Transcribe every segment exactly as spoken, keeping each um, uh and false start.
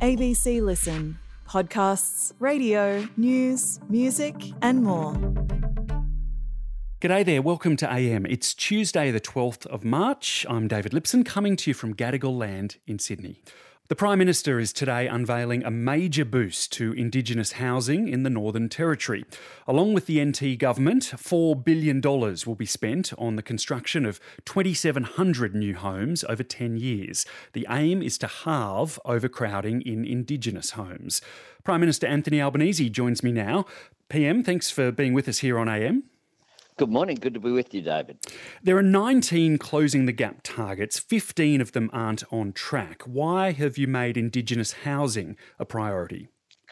A B C Listen. Podcasts, radio, news, music and more. G'day there, welcome to A M. It's Tuesday the twelfth of March. I'm David Lipson, coming to you from Gadigal Land in Sydney. The Prime Minister is today unveiling a major boost to Indigenous housing in the Northern Territory. Along with the N T government, four billion dollars will be spent on the construction of twenty-seven hundred new homes over ten years. The aim is to halve overcrowding in Indigenous homes. Prime Minister Anthony Albanese joins me now. P M, thanks for being with us here on A M. Good morning. Good to be with you, David. There are nineteen Closing the Gap targets. fifteen of them aren't on track. Why have you made Indigenous housing a priority?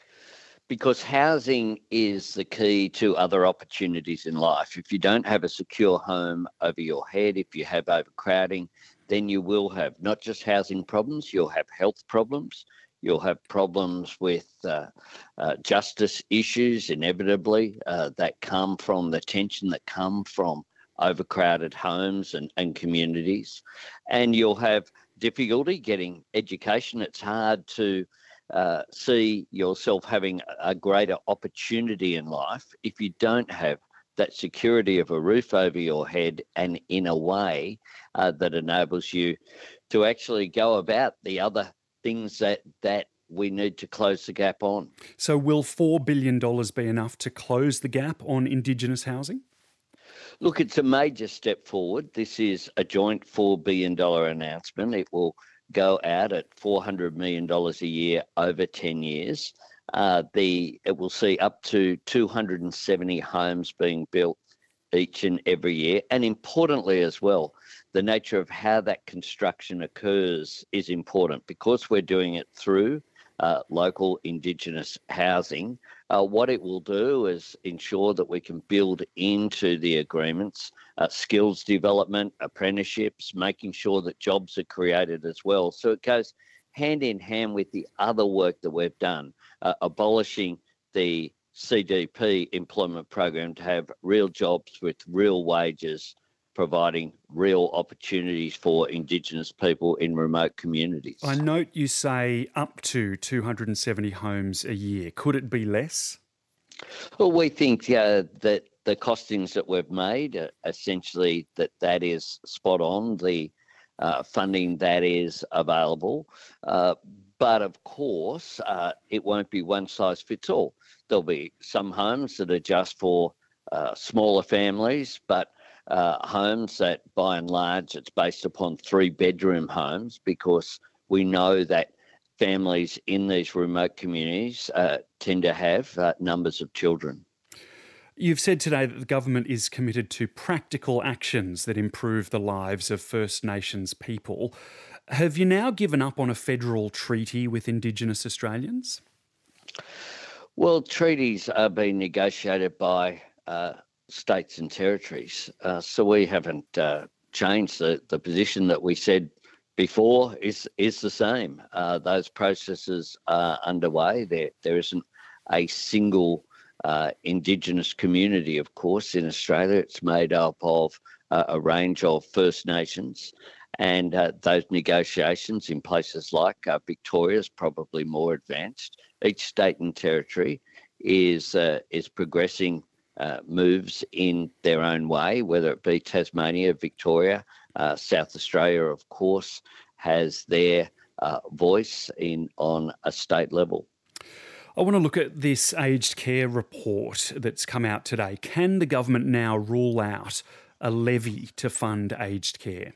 Because housing is the key to other opportunities in life. If you don't have a secure home over your head, if you have overcrowding, then you will have not just housing problems, you'll have health problems. You'll have problems with uh, uh, justice issues, inevitably, uh, that come from the tension that come from overcrowded homes and, and communities. And you'll have difficulty getting education. It's hard to uh, see yourself having a greater opportunity in life if you don't have that security of a roof over your head and in a way uh, that enables you to actually go about the other things that, that we need to close the gap on. So will four billion dollars be enough to close the gap on Indigenous housing? Look, it's a major step forward. This is a joint four billion dollars announcement. It will go out at four hundred million dollars a year over ten years. Uh, the It will see up to two hundred seventy homes being built each and every year. And importantly as well, the nature of how that construction occurs is important because we're doing it through uh, local Indigenous housing. Uh, what it will do is ensure that we can build into the agreements uh, skills development, apprenticeships, making sure that jobs are created as well. So it goes hand in hand with the other work that we've done, uh, abolishing the C D P employment program to have real jobs with real wages, providing real opportunities for Indigenous people in remote communities. I note you say up to two hundred seventy homes a year. Could it be less? Well, we think uh, that the costings that we've made, uh, essentially that that is spot on, the uh, funding that is available. Uh, but of course, uh, it won't be one size fits all. There'll be some homes that are just for uh, smaller families, but Uh, homes that by and large it's based upon three bedroom homes because we know that families in these remote communities uh, tend to have uh, numbers of children. You've said today that the government is committed to practical actions that improve the lives of First Nations people. Have you now given up on a federal treaty with Indigenous Australians? Well, treaties are being negotiated by uh, states and territories. Uh, so we haven't uh, changed the, the position that we said before is is the same. Uh, those processes are underway. There, there isn't a single uh, Indigenous community, of course, in Australia. It's made up of uh, a range of First Nations, and uh, those negotiations in places like uh, Victoria is probably more advanced. Each state and territory is uh, is progressing Uh, moves in their own way, whether it be Tasmania, Victoria, uh, South Australia, of course, has their uh, voice in on a state level. I want to look at this aged care report that's come out today. Can the government now rule out a levy to fund aged care?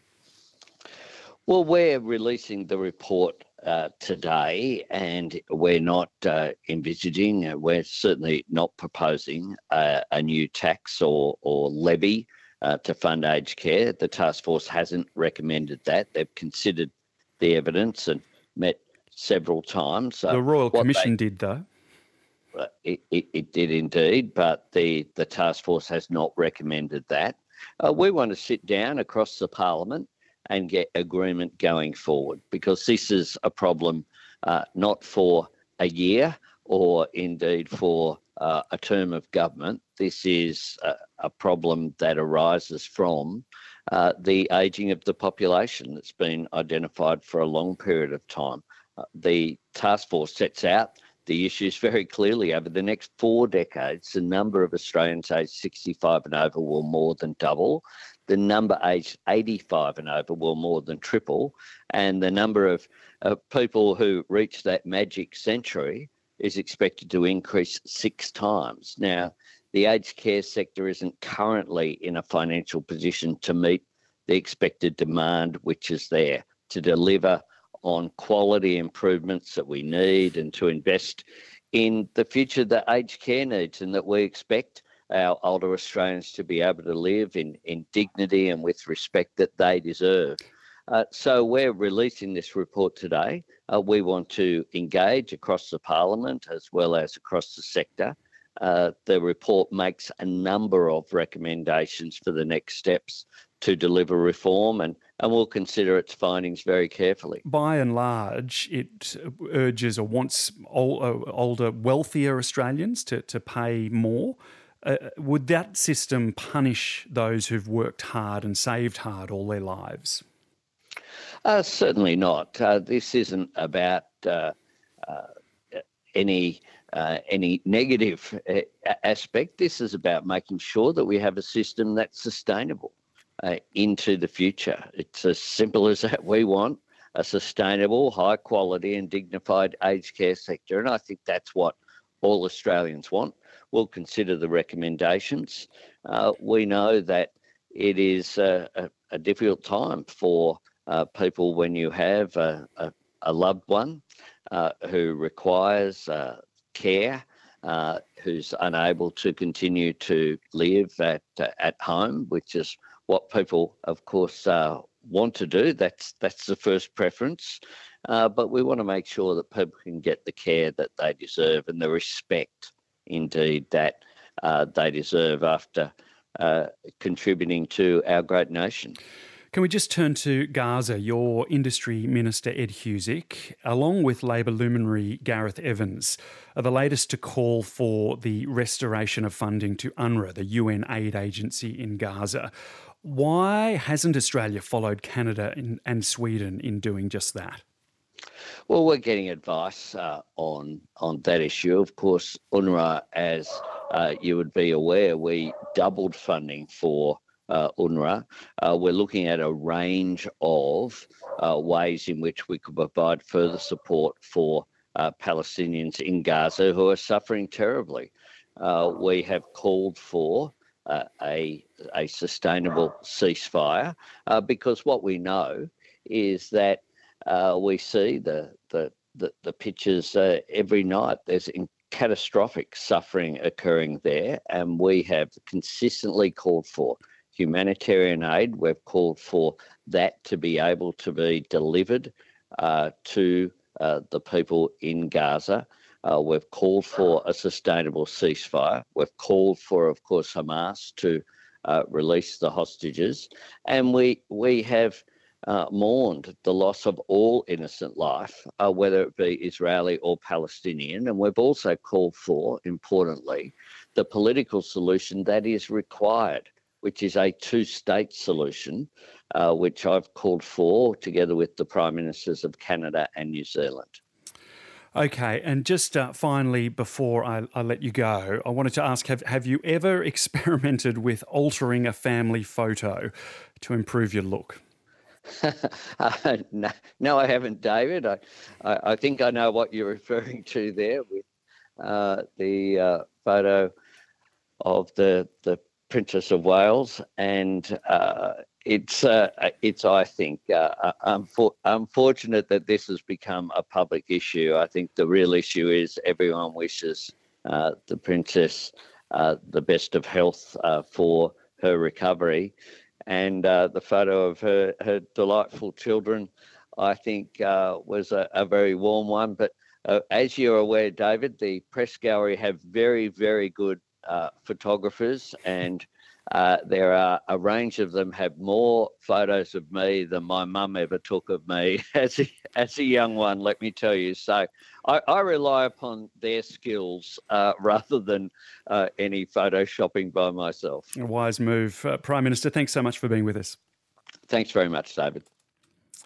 Well, we're releasing the report uh, today, and we're not uh, envisaging, uh, we're certainly not proposing uh, a new tax or, or levy uh, to fund aged care. The task force hasn't recommended that. They've considered the evidence and met several times. The Royal Commission they, did, though. Uh, it, it, it did indeed, but the, the task force has not recommended that. Uh, we want to sit down across the Parliament and get agreement going forward, because this is a problem uh, not for a year or indeed for uh, a term of government. This is a, a problem that arises from uh, the ageing of the population that's been identified for a long period of time. Uh, the task force sets out the issues very clearly. Over the next four decades, the number of Australians aged sixty-five and over will more than double. The number aged eighty-five and over will more than triple. And the number of uh, people who reach that magic century is expected to increase six times. Now, the aged care sector isn't currently in a financial position to meet the expected demand which is there to deliver on quality improvements that we need and to invest in the future that aged care needs and that we expect our older Australians to be able to live in, in dignity and with respect that they deserve. Uh, so we're releasing this report today. Uh, we want to engage across the Parliament as well as across the sector. Uh, the report makes a number of recommendations for the next steps to deliver reform, and, and we'll consider its findings very carefully. By and large, it urges or wants older, wealthier Australians to, to pay more. Uh, would that system punish those who've worked hard and saved hard all their lives? Uh, certainly not. Uh, this isn't about uh, uh, any uh, any negative uh, aspect. This is about making sure that we have a system that's sustainable uh, into the future. It's as simple as that. We want a sustainable, high quality and dignified aged care sector, and I think that's what all Australians want. We'll consider the recommendations. Uh, we know that it is a, a, a difficult time for uh, people when you have a, a, a loved one uh, who requires uh, care, uh, who's unable to continue to live at uh, at home, which is what people, of course, uh, want to do. That's that's the first preference. Uh, but we want to make sure that people can get the care that they deserve and the respect, indeed, that uh, they deserve after uh, contributing to our great nation. Can we just turn to Gaza? Your Industry Minister, Ed Husic, along with Labor luminary Gareth Evans, are the latest to call for the restoration of funding to UNRWA, the U N aid agency in Gaza. Why hasn't Australia followed Canada in, and Sweden in doing just that? Well, we're getting advice uh, on on that issue. Of course, UNRWA, as uh, you would be aware, we doubled funding for uh, UNRWA. Uh, we're looking at a range of uh, ways in which we could provide further support for uh, Palestinians in Gaza who are suffering terribly. Uh, we have called for uh, a, a sustainable ceasefire uh, because what we know is that Uh, we see the the the, the pictures uh, every night. There's in catastrophic suffering occurring there, and we have consistently called for humanitarian aid. We've called for that to be able to be delivered uh, to uh, the people in Gaza. Uh, we've called for a sustainable ceasefire. We've called for, of course, Hamas to uh, release the hostages, and we we have Uh, mourned the loss of all innocent life, uh, whether it be Israeli or Palestinian. And we've also called for, importantly, the political solution that is required, which is a two-state solution, uh, which I've called for together with the Prime Ministers of Canada and New Zealand. Okay, and just uh, finally, before I, I let you go, I wanted to ask, have, have you ever experimented with altering a family photo to improve your look? uh, no, no, I haven't, David. I, I, I think I know what you're referring to there with uh, the uh, photo of the the Princess of Wales, and uh, it's uh, it's I think uh, unfor- unfortunate that this has become a public issue. I think the real issue is everyone wishes uh, the princess uh, the best of health uh, for her recovery. And uh, the photo of her, her delightful children, I think, uh, was a, a very warm one. But uh, as you're aware, David, the press gallery have very, very good uh, photographers, and uh, there are a range of them have more photos of me than my mum ever took of me as a, as a young one, let me tell you. So I, I rely upon their skills uh, rather than uh, any photoshopping by myself. A wise move. Uh, Prime Minister, thanks so much for being with us. Thanks very much, David.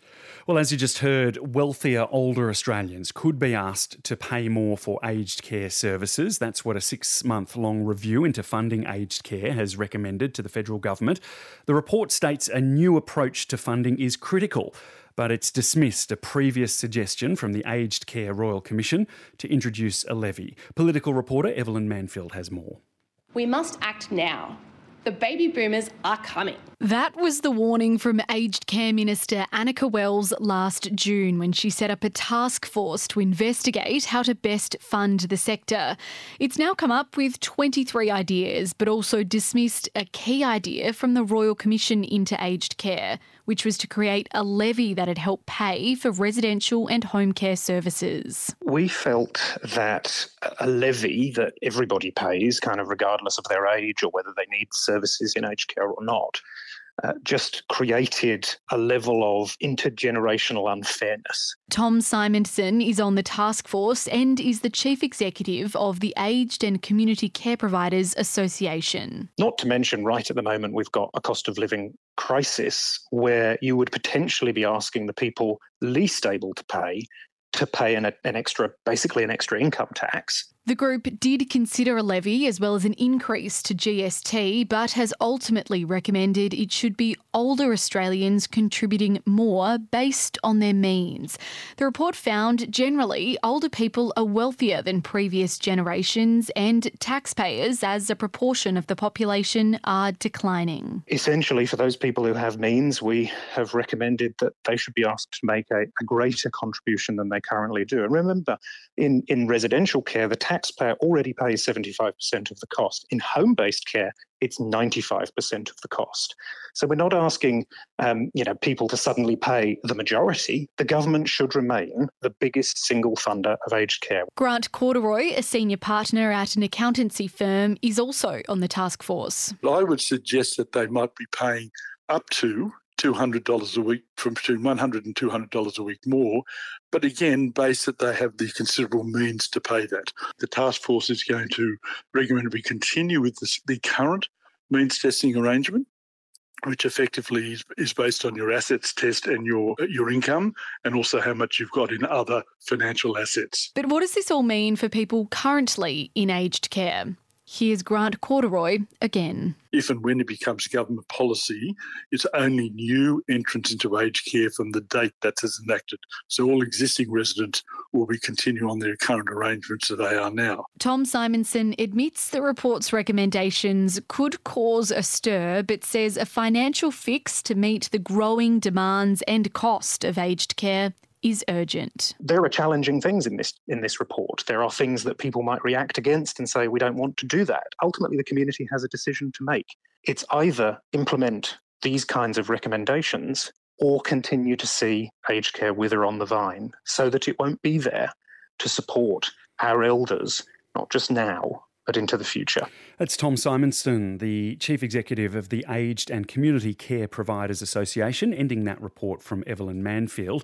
Well, as you just heard, wealthier older Australians could be asked to pay more for aged care services. That's what a six-month-long review into funding aged care has recommended to the federal government. The report states a new approach to funding is critical, but it's dismissed a previous suggestion from the Aged Care Royal Commission to introduce a levy. Political reporter Evelyn Manfield has more. We must act now. The baby boomers are coming. That was the warning from Aged Care Minister Annika Wells last June when she set up a task force to investigate how to best fund the sector. It's now come up with twenty-three ideas, but also dismissed a key idea from the Royal Commission into Aged Care, which was to create a levy that'd help pay for residential and home care services. We felt that a levy that everybody pays, kind of regardless of their age or whether they need services in aged care or not, Uh, just created a level of intergenerational unfairness. Tom Simonson is on the task force and is the chief executive of the Aged and Community Care Providers Association. Not to mention, right at the moment, we've got a cost of living crisis where you would potentially be asking the people least able to pay to pay an, an extra, basically an extra income tax. The group did consider a levy as well as an increase to G S T, but has ultimately recommended it should be older Australians contributing more based on their means. The report found generally older people are wealthier than previous generations and taxpayers as a proportion of the population are declining. Essentially, for those people who have means, we have recommended that they should be asked to make a, a greater contribution than they currently do. And remember, in, in residential care, the tax taxpayer already pays seventy-five percent of the cost. In home-based care, it's ninety-five percent of the cost. So we're not asking um, you know, people to suddenly pay the majority. The government should remain the biggest single funder of aged care. Grant Corduroy, a senior partner at an accountancy firm, is also on the task force. I would suggest that they might be paying up to two hundred dollars a week, from between one hundred dollars and two hundred dollars a week more, but again, based that they have the considerable means to pay that. The task force is going to recommend we continue with this, the current means testing arrangement, which effectively is, is based on your assets test and your, your income, and also how much you've got in other financial assets. But what does this all mean for people currently in aged care? Here's Grant Corduroy again. If and when it becomes government policy, it's only new entrants into aged care from the date that is enacted. So all existing residents will be continuing on their current arrangements that they are now. Tom Simonson admits the report's recommendations could cause a stir, but says a financial fix to meet the growing demands and cost of aged care is urgent. There are challenging things in this in this report. There are things that people might react against and say, we don't want to do that. Ultimately, the community has a decision to make. It's either implement these kinds of recommendations or continue to see aged care wither on the vine so that it won't be there to support our elders, not just now, but into the future. That's Tom Simonson, the Chief Executive of the Aged and Community Care Providers Association, ending that report from Evelyn Manfield.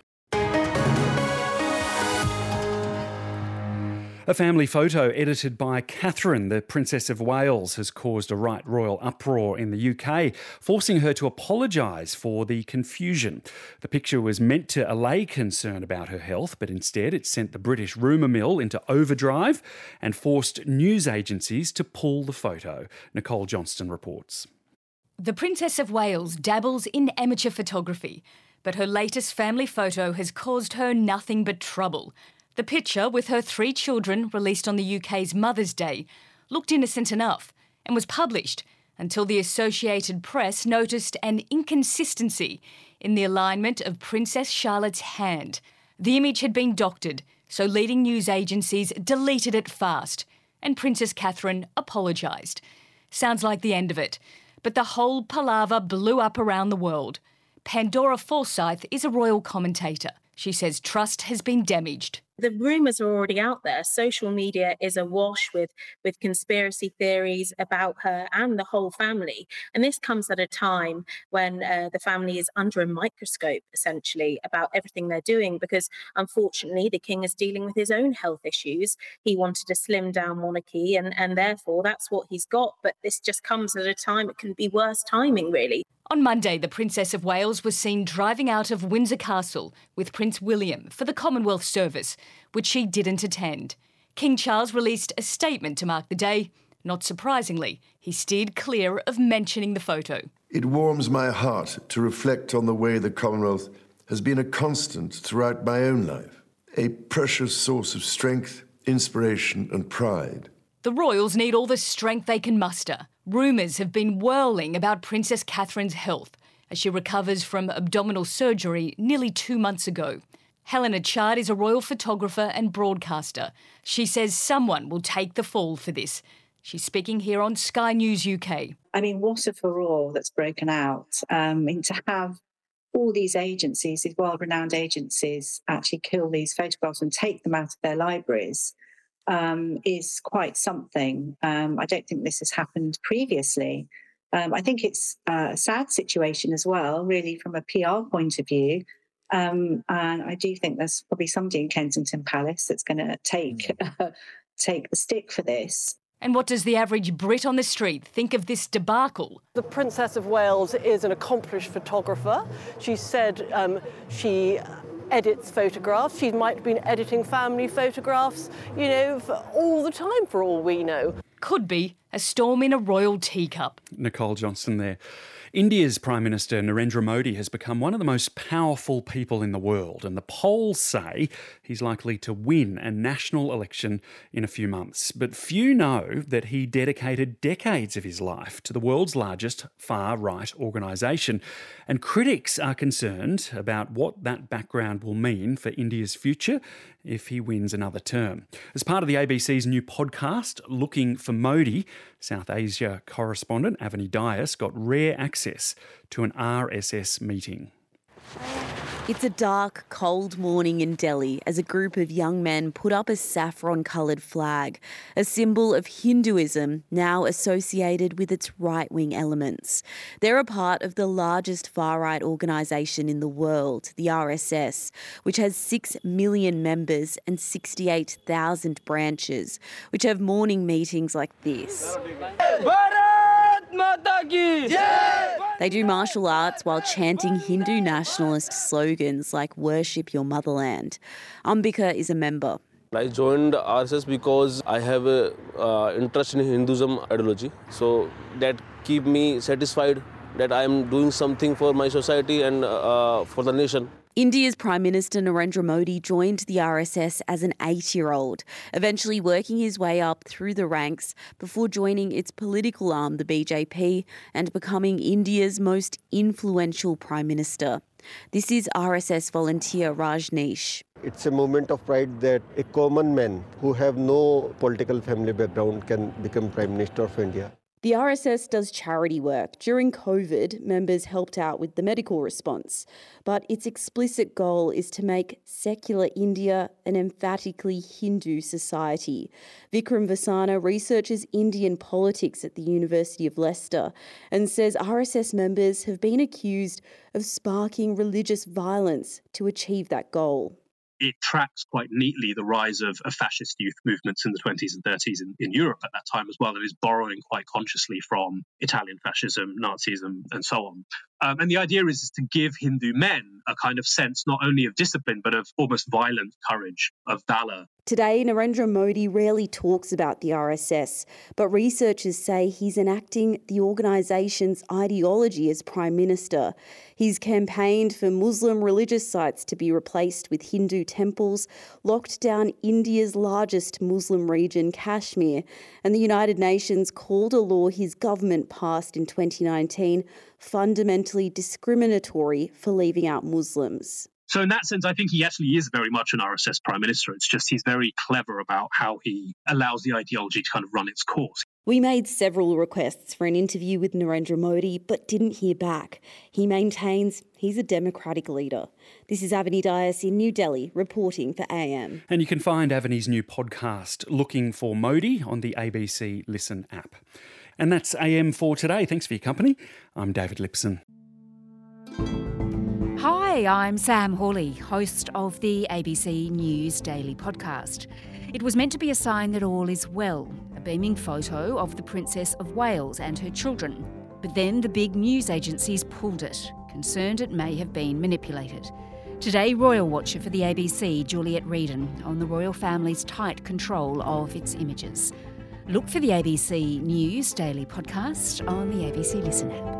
A family photo edited by Catherine, the Princess of Wales, has caused a right royal uproar in the U K, forcing her to apologise for the confusion. The picture was meant to allay concern about her health, but instead it sent the British rumour mill into overdrive and forced news agencies to pull the photo. Nicole Johnston reports. The Princess of Wales dabbles in amateur photography, but her latest family photo has caused her nothing but trouble. The picture, with her three children, released on the U K's Mother's Day, looked innocent enough and was published until the Associated Press noticed an inconsistency in the alignment of Princess Charlotte's hand. The image had been doctored, so leading news agencies deleted it fast, and Princess Catherine apologised. Sounds like the end of it, but the whole palaver blew up around the world. Pandora Forsyth is a royal commentator. She says trust has been damaged. The rumours are already out there. Social media is awash with, with conspiracy theories about her and the whole family. And this comes at a time when uh, the family is under a microscope, essentially, about everything they're doing, because unfortunately the king is dealing with his own health issues. He wanted a slimmed down monarchy and, and therefore that's what he's got. But this just comes at a time, it couldn't be worse timing, really. On Monday, the Princess of Wales was seen driving out of Windsor Castle with Prince William for the Commonwealth service, which she didn't attend. King Charles released a statement to mark the day. Not surprisingly, he steered clear of mentioning the photo. It warms my heart to reflect on the way the Commonwealth has been a constant throughout my own life, a precious source of strength, inspiration and pride. The royals need all the strength they can muster. Rumours have been whirling about Princess Catherine's health as she recovers from abdominal surgery nearly two months ago. Helena Chard is a royal photographer and broadcaster. She says someone will take the fall for this. She's speaking here on Sky News U K. I mean, what a furore that's broken out. Um, I mean, to have all these agencies, these world-renowned agencies, actually kill these photographs and take them out of their libraries um, is quite something. Um, I don't think this has happened previously. Um, I think it's a sad situation as well, really, from a P R point of view. Um, and I do think there's probably somebody in Kensington Palace that's going to take uh, take the stick for this. And what does the average Brit on the street think of this debacle? The Princess of Wales is an accomplished photographer. She said um, she edits photographs. She might have been editing family photographs, you know, for all the time for all we know. Could be a storm in a royal teacup. Nicole Johnston there. India's Prime Minister Narendra Modi has become one of the most powerful people in the world, and the polls say he's likely to win a national election in a few months. But few know that he dedicated decades of his life to the world's largest far-right organisation, and critics are concerned about what that background will mean for India's future if he wins another term. As part of the A B C's new podcast, Looking for Modi, South Asia correspondent Avani Dias got rare access to an R S S meeting. It's a dark, cold morning in Delhi as a group of young men put up a saffron-coloured flag, a symbol of Hinduism now associated with its right-wing elements. They're a part of the largest far-right organisation in the world, the R S S, which has six million members and sixty-eight thousand branches, which have morning meetings like this. They do martial arts while chanting Hindu nationalist slogans like "Worship your motherland." Ambika is a member. I joined R S S because I have a uh, interest in Hinduism ideology, so that keep me satisfied that I am doing something for my society and uh, for the nation. India's Prime Minister Narendra Modi joined the R S S as an eight-year-old, eventually working his way up through the ranks before joining its political arm, the B J P, and becoming India's most influential Prime Minister. This is R S S volunteer Rajneesh. It's a moment of pride that a common man who have no political family background can become Prime Minister of India. The R S S does charity work. During COVID, members helped out with the medical response. But its explicit goal is to make secular India an emphatically Hindu society. Vikram Vasana researches Indian politics at the University of Leicester and says R S S members have been accused of sparking religious violence to achieve that goal. It tracks quite neatly the rise of, of fascist youth movements in the twenties and thirties in, in Europe at that time as well, and is borrowing quite consciously from Italian fascism, Nazism, and so on. Um, and the idea is, is to give Hindu men a kind of sense not only of discipline, but of almost violent courage, of valour. Today, Narendra Modi rarely talks about the R S S, but researchers say he's enacting the organisation's ideology as Prime Minister. He's campaigned for Muslim religious sites to be replaced with Hindu temples, locked down India's largest Muslim region, Kashmir, and the United Nations called a law his government passed in twenty nineteen fundamentally discriminatory for leaving out Muslims. So in that sense, I think he actually is very much an R S S Prime Minister. It's just he's very clever about how he allows the ideology to kind of run its course. We made several requests for an interview with Narendra Modi, but didn't hear back. He maintains he's a democratic leader. This is Avani Dias in New Delhi, reporting for A M. And you can find Avani's new podcast, Looking for Modi, on the A B C Listen app. And that's A M for today. Thanks for your company. I'm David Lipson. Hi, I'm Sam Hawley, host of the A B C News Daily podcast. It was meant to be a sign that all is well, a beaming photo of the Princess of Wales and her children. But then the big news agencies pulled it, concerned it may have been manipulated. Today, Royal Watcher for the A B C, Juliet Reedon, on the royal family's tight control of its images. Look for the A B C News Daily podcast on the A B C Listen app.